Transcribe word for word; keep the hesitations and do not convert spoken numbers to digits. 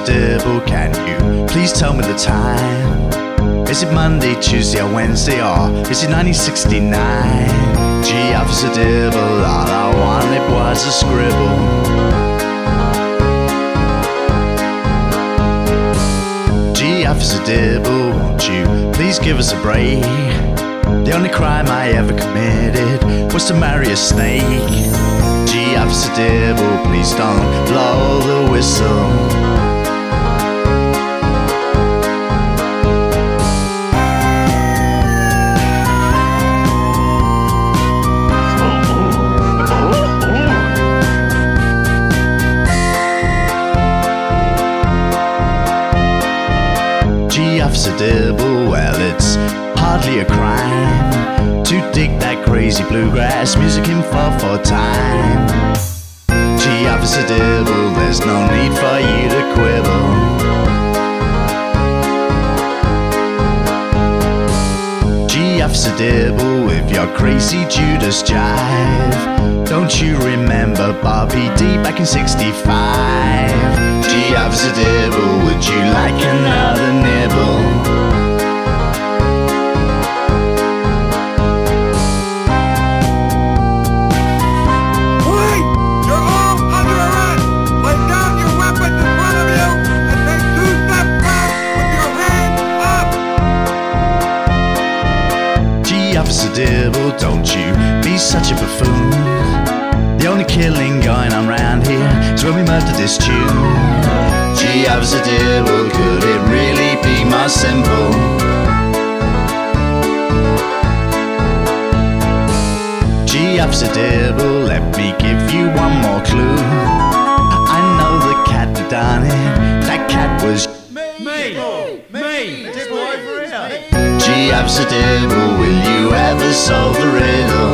Dibble, can you please tell me the time? Is it Monday, Tuesday or Wednesday, or is it nineteen sixty-nine? Gee, Officer Dibble, all I wanted was a scribble. Gee, Officer Dibble, won't you please give us a break? The only crime I ever committed was to marry a snake. Gee, Officer Dibble, please don't blow the whistle. Gee, Officer Dibble, well, it's hardly a crime to dig that crazy bluegrass music in four four time. Gee, Officer Dibble, there's no need for you to quibble. Gee, Officer Dibble, with your crazy Judas jive, don't you remember Bobby D back in sixty-five? Gee, Officer Dibble, would you like another nibble? Officer Dibble, don't you be such a buffoon. The only killing going on round here is when we murder this tune. Gee, Officer Dibble, could it really be more simple? Gee, Officer Dibble, let me give you one more clue. I know the cat that done it. That cat was me, me, me, Dibble over here. Gee, Officer Dibble, will you ever solve the riddle?